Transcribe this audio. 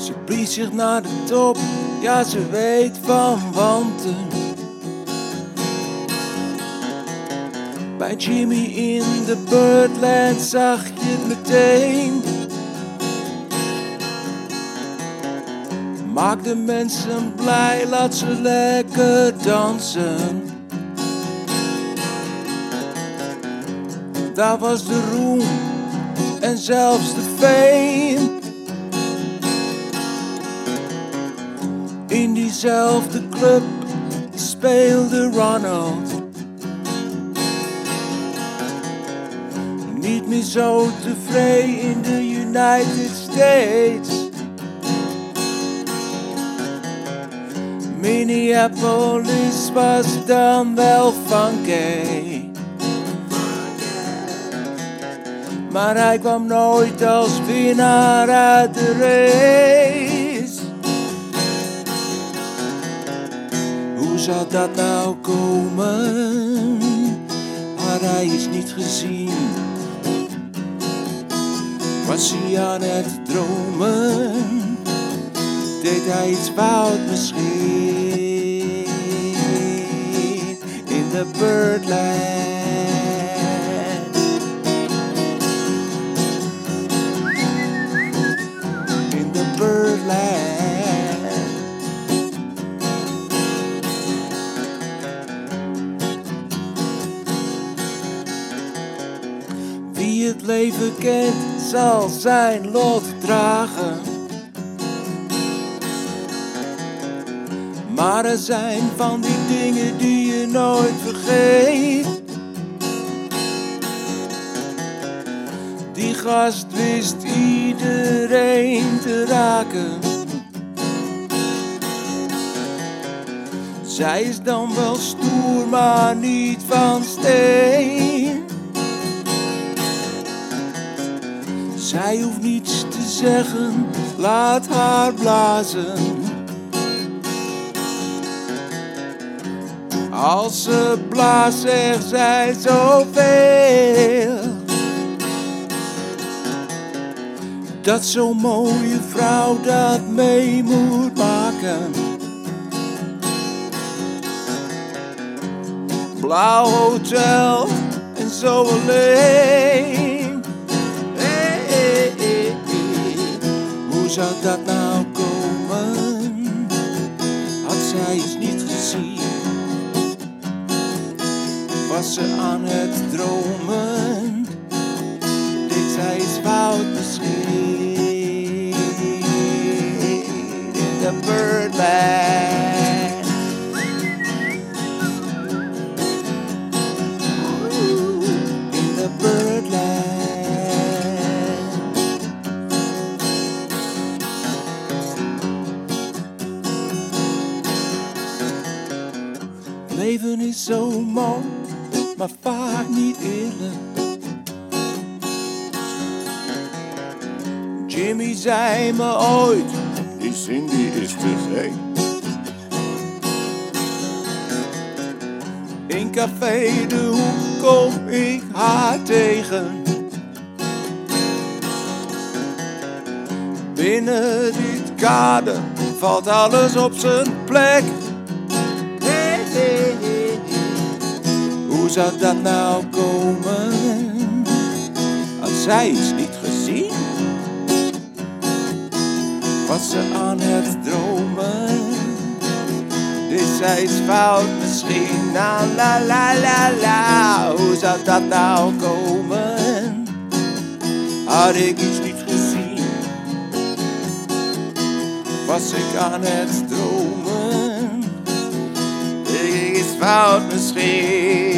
Ze blies zich naar de top, ja ze weet van wanten. Bij Jimmy in de Birdland zag je het meteen. Maak de mensen blij, laat ze lekker dansen. Daar was de roem en zelfs de fame. In diezelfde club speelde Ronald. Niet meer zo tevreden in de United States. Minneapolis was dan wel funky. Maar hij kwam nooit als winnaar uit de race. Hoe zou dat nou komen? Had hij iets niet gezien? Was hij aan het dromen? Deed hij iets fout misschien? In de Birdland. In de Birdland. Wie het leven kent, zal zijn lot dragen. Maar er zijn van die dingen die je nooit vergeet. Die gast wist iedereen te raken. Zij is dan wel stoer, maar niet van steen. Zij hoeft niets te zeggen, laat haar blazen. Als ze blaast zegt zij zoveel. Dat zo'n mooie vrouw dat mee moet maken. Blauw hotel en zo alleen. Hey, hey, hey, hey. Hoe zou dat nou komen? Had zij iets niet gezien? Was ze aan het dromen? Deed zij iets fout misschien? In de Birdland. In de Birdland. Leven is zo mooi, maar vaak niet eerlijk. Jimmy zei me ooit, die Cindy is te gek. In café De Hoek kom ik haar tegen. Binnen dit kader valt alles op zijn plek. Hey, hey, hey. Hoe zou dat nou komen? Had zij iets niet gezien? Was ze aan het dromen? Deed zij iets fout misschien? La la la la la. Hoe zou dat nou komen? Had ik iets niet gezien? Was ik aan het dromen? Deed ik iets fout misschien?